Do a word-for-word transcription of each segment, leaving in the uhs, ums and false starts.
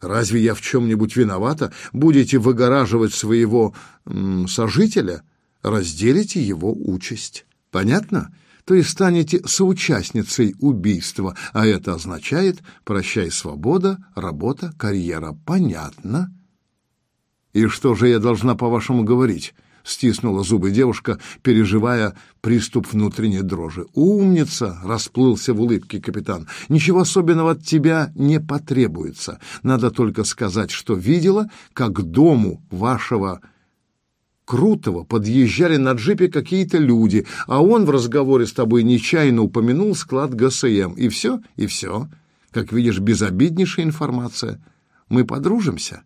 Разве я в чем-нибудь виновата? Будете выгораживать своего м, сожителя, разделите его участь. Понятно? То есть станете соучастницей убийства, а это означает «прощай, свобода, работа, карьера». Понятно? И что же я должна, по-вашему, говорить? Стиснула зубы девушка, переживая приступ внутренней дрожи. «Умница!» — расплылся в улыбке капитан. «Ничего особенного от тебя не потребуется. Надо только сказать, что видела, как к дому вашего Крутого подъезжали на джипе какие-то люди, а он в разговоре с тобой нечаянно упомянул склад ГСМ. И все, и все. Как видишь, безобиднейшая информация. Мы подружимся?»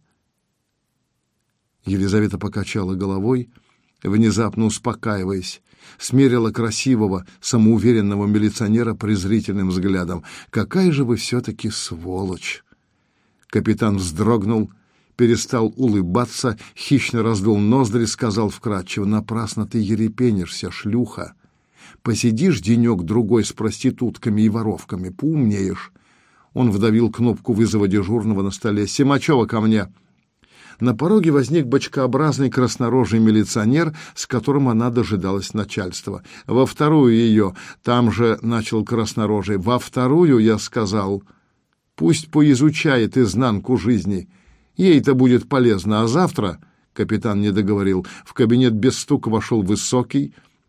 Елизавета покачала головой, внезапно успокаиваясь, смерила красивого, самоуверенного милиционера презрительным взглядом. «Какая же вы все-таки сволочь!» Капитан вздрогнул, перестал улыбаться, хищно раздул ноздри, сказал вкратчиво: «Напрасно ты ерепенишься, шлюха. Посидишь денек-другой с проститутками и воровками, поумнеешь». Он вдавил кнопку вызова дежурного на столе. «Семачева, ко мне!» На пороге возник бочкообразный краснорожий милиционер, с которым она дожидалась начальства. «Во вторую ее!» — там же начал краснорожий. «Во вторую, я сказал. Пусть поизучает изнанку жизни. Ей-то будет полезно. А завтра...» — капитан не договорил. В кабинет без стука вошел высокий,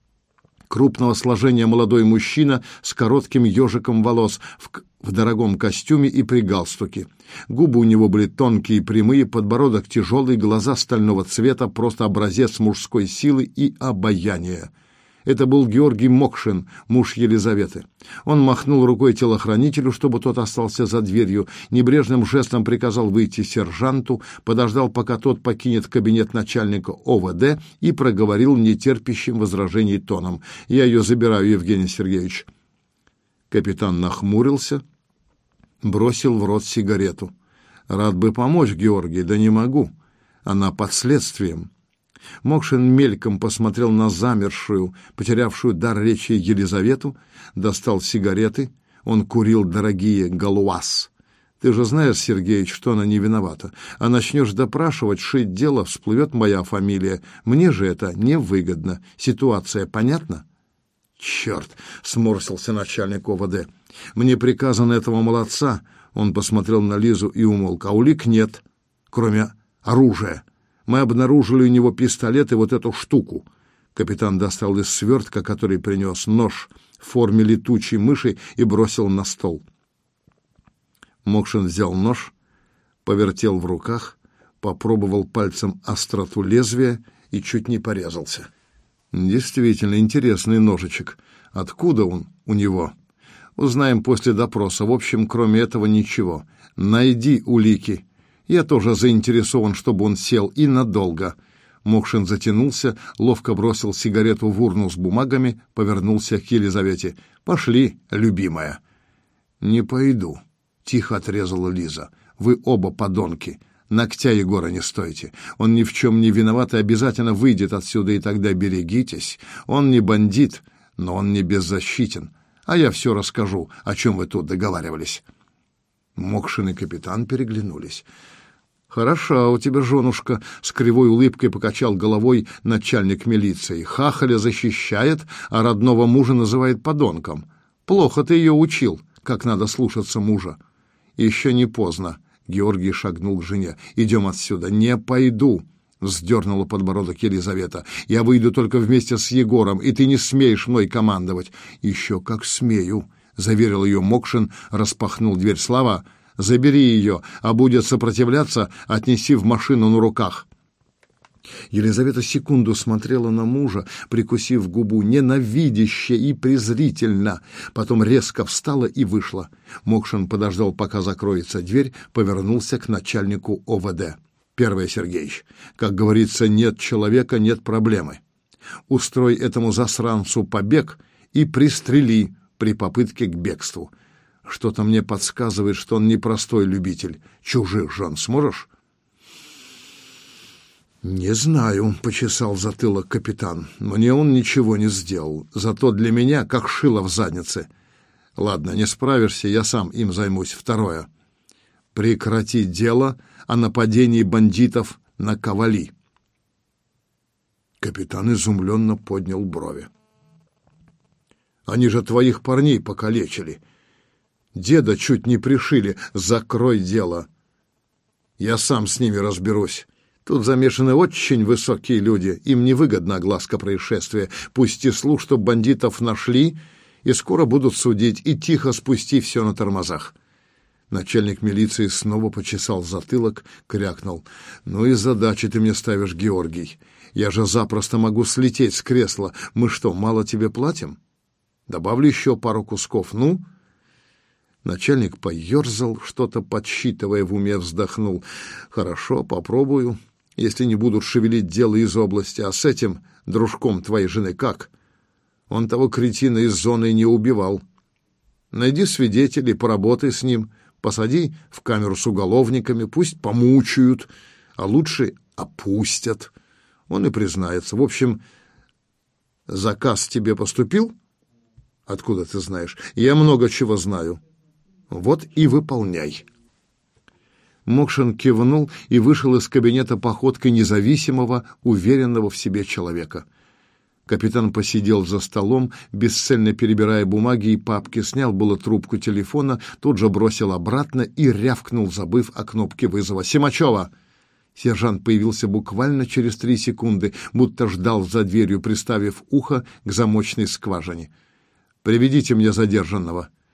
крупного сложения молодой мужчина с коротким ежиком волос, в, в дорогом костюме и при галстуке. Губы у него были тонкие и прямые, подбородок тяжелый, глаза стального цвета, просто образец мужской силы и обаяния. Это был Георгий Мокшин, муж Елизаветы. Он махнул рукой телохранителю, чтобы тот остался за дверью, небрежным жестом приказал выйти сержанту, подождал, пока тот покинет кабинет начальника ОВД, и проговорил нетерпящим возражений тоном: «Я ее забираю, Евгений Сергеевич». Капитан нахмурился, бросил в рот сигарету. «Рад бы помочь, Георгий, да не могу. Она под следствием». Мокшин мельком посмотрел на замершую, потерявшую дар речи Елизавету, достал сигареты. Он курил дорогие «Галуаз». «Ты же знаешь, Сергеич, что она не виновата. А начнешь допрашивать, шить дело, всплывет моя фамилия. Мне же это невыгодно. Ситуация понятна?» «Черт!» — сморщился начальник ОВД. «Мне приказано этого молодца». Он посмотрел на Лизу и умолк. «А улик нет, кроме оружия. Мы обнаружили у него пистолет и вот эту штуку». Капитан достал из свертка, который принес, нож в форме летучей мыши и бросил на стол. Мокшин взял нож, повертел в руках, попробовал пальцем остроту лезвия и чуть не порезался. «Действительно интересный ножичек. Откуда он у него? Узнаем после допроса. В общем, кроме этого ничего. Найди улики. Я тоже заинтересован, чтобы он сел, и надолго». Мокшин затянулся, ловко бросил сигарету в урну с бумагами, повернулся к Елизавете. «Пошли, любимая». «Не пойду», — тихо отрезала Лиза. «Вы оба подонки. Ногтя Егора не стойте. Он ни в чем не виноват и обязательно выйдет отсюда, и тогда берегитесь. Он не бандит, но он не беззащитен. А я все расскажу, о чем вы тут договаривались». Мокшин и капитан переглянулись. «Хороша у тебя женушка», — с кривой улыбкой покачал головой начальник милиции. «Хахаля защищает, а родного мужа называет подонком. Плохо ты ее учил, как надо слушаться мужа». «Еще не поздно», — Георгий шагнул к жене. «Идем отсюда». «Не пойду», — вздернула подбородок Елизавета. «Я выйду только вместе с Егором, и ты не смеешь мной командовать». «Еще как смею», — заверил ее Мокшин, распахнул дверь. «Слава, забери ее, а будет сопротивляться, отнеси в машину на руках». Елизавета секунду смотрела на мужа, прикусив губу, ненавидяще и презрительно. Потом резко встала и вышла. Мокшин подождал, пока закроется дверь, повернулся к начальнику ОВД. «Первое, Сергеич, как говорится, нет человека — нет проблемы. Устрой этому засранцу побег и пристрели при попытке к бегству. Что-то мне подсказывает, что он непростой любитель. Чужих жен сможешь?» «Не знаю», — почесал затылок капитан. «Мне он ничего не сделал. Зато для меня как шило в заднице. Ладно, не справишься, я сам им займусь. Второе. прекратить дело о нападении бандитов на Ковали. Капитан изумленно поднял брови. Они же твоих парней покалечили. Деда чуть не пришили. Закрой дело. Я сам с ними разберусь. Тут замешаны очень высокие люди. Им невыгодна огласка происшествия. Пусти слух, что бандитов нашли, и скоро будут судить, и тихо спусти все на тормозах. Начальник милиции снова почесал затылок, крякнул. «Ну и задачи ты мне ставишь, Георгий. Я же запросто могу слететь с кресла. Мы что, мало тебе платим? Добавлю еще пару кусков, ну?» Начальник поерзал, что-то подсчитывая в уме, вздохнул. «Хорошо, попробую, если не будут шевелить дело из области. А с этим дружком твоей жены как? Он того кретина из зоны не убивал. Найди свидетелей, поработай с ним, посади в камеру с уголовниками, пусть помучают, а лучше опустят. Он и признается. В общем, заказ тебе поступил? Откуда ты знаешь? Я много чего знаю. Вот и выполняй». Мокшин кивнул и вышел из кабинета походкой независимого, уверенного в себе человека. Капитан посидел за столом, бесцельно перебирая бумаги и папки, снял было трубку телефона, тут же бросил обратно и рявкнул, забыв о кнопке вызова. «Семачева!» Сержант появился буквально через три секунды, будто ждал за дверью, приставив ухо к замочной скважине. «Приведите мне задержанного».